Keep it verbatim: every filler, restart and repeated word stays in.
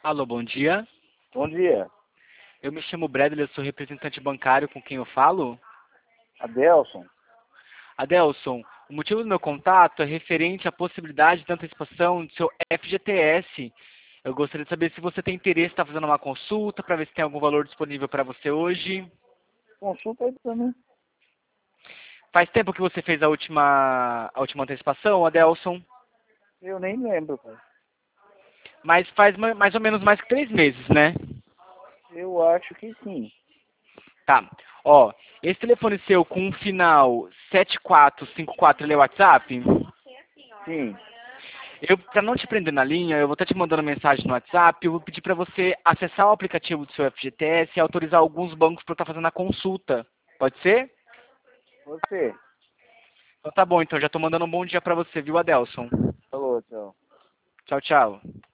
Alô, bom dia. Bom dia. Eu me chamo Bradley, eu sou representante bancário com quem eu falo. Adelson. Adelson, o motivo do meu contato é referente à possibilidade de antecipação do seu F G T S. Eu gostaria de saber se você tem interesse em estar fazendo uma consulta para ver se tem algum valor disponível para você hoje. Consulta aí pra mim. Faz tempo que você fez a última, a última antecipação, Adelson? Eu nem lembro, cara. Mas faz ma- mais ou menos mais que três meses, né? Eu acho que sim. Tá. Ó, esse telefone seu com um final sete quatro cinco quatro, ele é o WhatsApp? Sim. Eu, para não te prender na linha, eu vou estar te mandando mensagem no WhatsApp. Eu vou pedir para você acessar o aplicativo do seu F G T S e autorizar alguns bancos para estar fazendo a consulta. Pode ser? Você. Então tá bom, então já estou mandando um bom dia para você, viu, Adelson? Falou, tchau. Tchau, tchau.